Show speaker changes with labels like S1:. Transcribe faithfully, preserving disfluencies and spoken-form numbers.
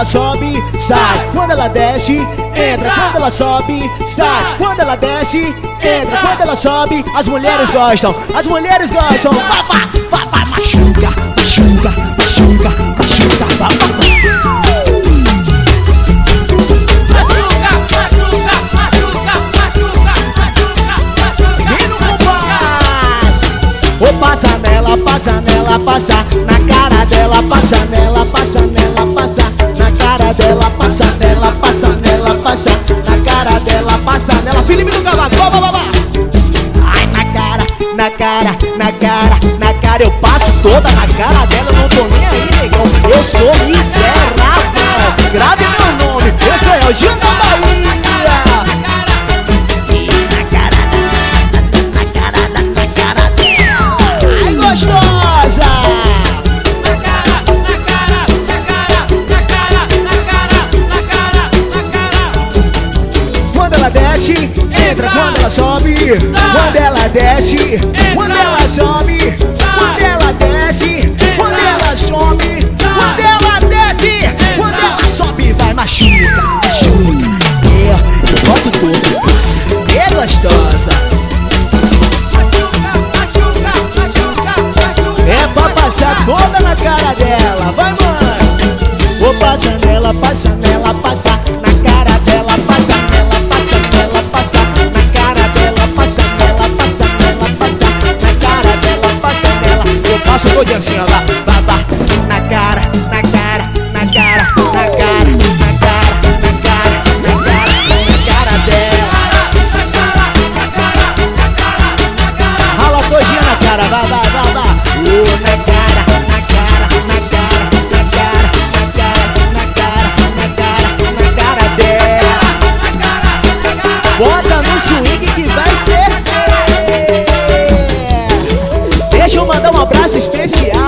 S1: sobe, sai. Quando ela desce, entra. Quando ela sobe, sai. Quando ela desce, entra. Quando ela sobe, as mulheres gostam. As mulheres gostam. Vá, vá, vá, vá, machuca, machuca, machuca, machuca, vá, vá. Ou passa nela, passa nela, passa na cara dela, passa nela, passa nela, passa na cara dela, passa nela, passa nela, passa na cara dela, passa nela. Felipe do Cavaco, vá, vá, vá. Ai, na cara, na cara, na cara, na cara. Eu passo toda na cara dela, eu não tô nem aí, negão. Eu sou miserável, grave meu nome. Eu sou Eldinho da Bahia. Gostosa! Na cara, na cara, na cara, na cara, na cara, na cara, na cara. Quando ela desce, entra. Quando ela sobe, quando ela desce, quando ela sobe, quando ela desce, quando ela sobe, quando ela desce, quando ela sobe, vai, machuca, machuca. É, eu boto tudo. É gostosa. É pra passar toda na cara dela, vai, mãe. Vou passa nela, passa nela, passa na cara dela, passa nela, passa nela, passa na cara dela, passa nela, passa nela, passa na cara dela, passa nela. Eu passo todo assim, ó, lá, vá, vá, na cara, na cara, na cara, na cara, na cara, na cara, na cara, na cara dela. Rala todinha na cara, vá, vá, vá, vá. Oh, na cara, na cara, na cara, na cara, na cara, na cara, na cara, na cara dela. Bota no swing que vai ferver. Deixa eu mandar um abraço especial